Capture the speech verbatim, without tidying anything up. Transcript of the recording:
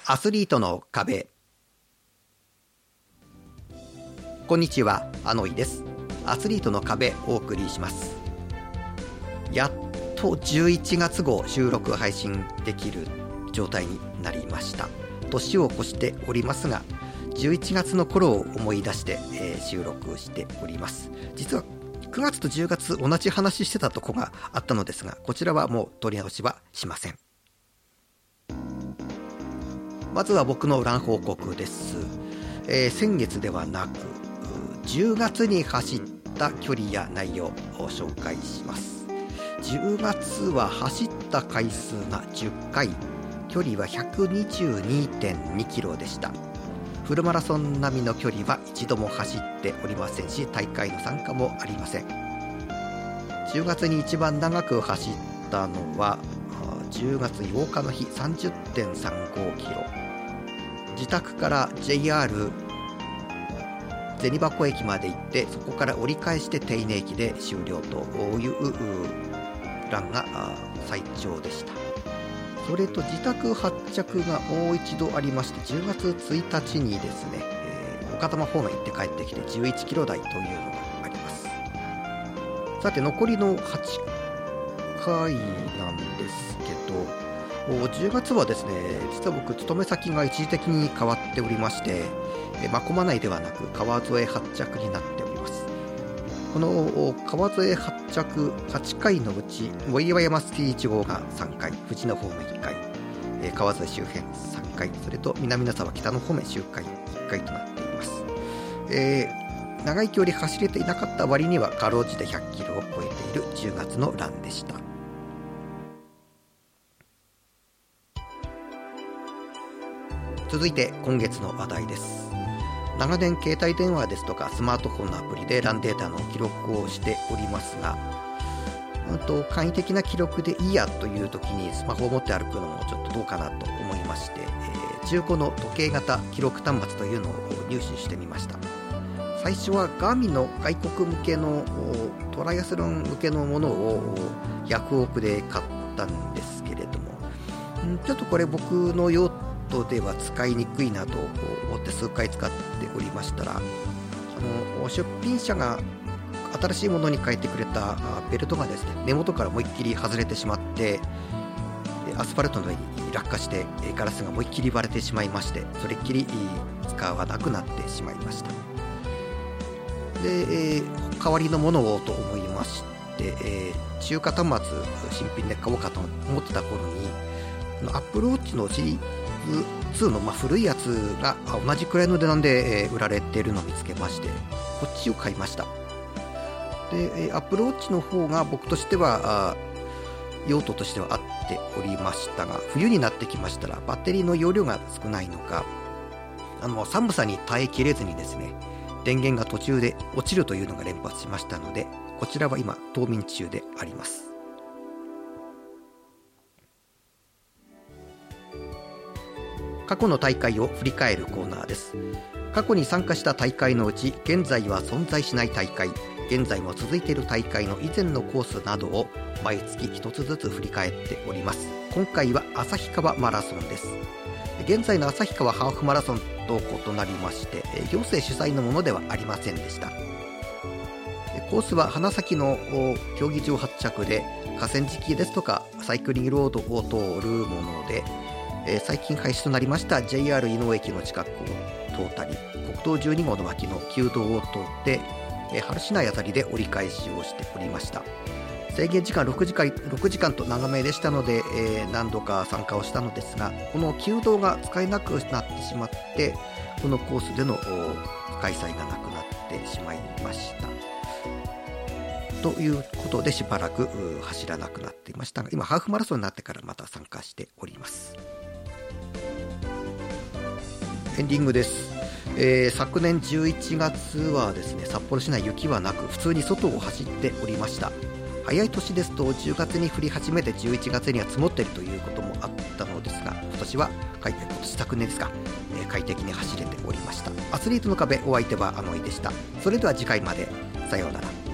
アスリートの壁。こんにちは、あのいです。アスリートの壁お送りします。やっとじゅういちがつ号収録配信できる状態になりました。年を越しておりますが、じゅういちがつの頃を思い出して、えー、収録しております。実はくがつとじゅうがつ同じ話してたとこがあったのですが、こちらはもう取り直しはしません。まずは僕のラン報告です。えー、先月ではなくじゅうがつに走った距離や内容を紹介します。じゅうがつは走った回数がじゅっかい、距離は ひゃくにじゅうにてんにキロでした。フルマラソン並みの距離は一度も走っておりませんし、大会の参加もありません。じゅうがつに一番長く走ったのはじゅうがつようかの日 さんじゅってんさんごキロ、自宅から ジェイアール 銭箱駅まで行って、そこから折り返して手稲駅で終了というランが最長でした。それと自宅発着がもう一度ありまして、じゅうがつついたちにですね、えー、岡多摩方面行って帰ってきてじゅういちキロ台というのがあります。さて残りのはちかいなんですけど、じゅうがつはですね、実は僕勤め先が一時的に変わっておりまして、真駒内ではなく川添発着になっております。この川添発着はちかいのうち、藻岩山スキーいち号がさんかい、富士の方面いっかい、川添周辺さんかい、それと南の沢北の方面周回いっかいとなっています。えー、長い距離走れていなかった割にはかろうじてひゃくキロを超えているじゅうがつのランでした。続いて今月の話題です。長年携帯電話ですとかスマートフォンのアプリでランデータの記録をしておりますが、うんと簡易的な記録でいいやという時にスマホを持って歩くのもちょっとどうかなと思いまして、えー、中古の時計型記録端末というのを入手してみました。最初はガーミンの外国向けのトライアスロン向けのものをヤフオクで買ったんですけれども、んちょっとこれ僕の用途では使いにくいなと思って数回使っておりましたら、あの出品者が新しいものに変えてくれたベルトがですね、根元から思いっきり外れてしまって、アスファルトの上に落下してガラスが思いっきり割れてしまいまして、それっきり使わなくなってしまいました。で、えー、代わりのものをと思いまして、えー、中華端末新品で買おうかと思ってた頃に、アップルウォッチのシリーズにの、まあ、古いやつが同じくらいの値段で、えー、売られているのを見つけまして、こっちを買いました。で、アップルウォッチの方が僕としては用途としては合っておりましたが、冬になってきましたらバッテリーの容量が少ないのか、あの寒さに耐えきれずにですね、電源が途中で落ちるというのが連発しましたので、こちらは今冬眠中であります。過去の大会を振り返るコーナーです。過去に参加した大会のうち、現在は存在しない大会、現在も続いている大会の以前のコースなどを毎月一つずつ振り返っております。今回は旭川マラソンです。現在の旭川ハーフマラソンと異なりまして、行政主催のものではありませんでした。コースは花咲の競技場発着で、河川敷ですとかサイクリングロードを通るもので、えー、最近廃止となりました ジェイアール 伊野駅の近くを通ったり、国道じゅうに号の脇の旧道を通って、えー、春市内あたりで折り返しをしておりました。制限時間ろくじかん、ろくじかんと長めでしたので、えー、何度か参加をしたのですが、この旧道が使えなくなってしまって、このコースでの開催がなくなってしまいましたということで、しばらく走らなくなっていましたが、今ハーフマラソンになってからまた参加しております。エンディングです。えー、昨年じゅういちがつはですね、札幌市内雪はなく普通に外を走っておりました。早い年ですとじゅうがつに降り始めてじゅういちがつには積もっているということもあったのですが、今年は今年昨年ですか、えー、快適に走れておりました。アスリートの壁、お相手はあのいでした。それでは次回まで、さようなら。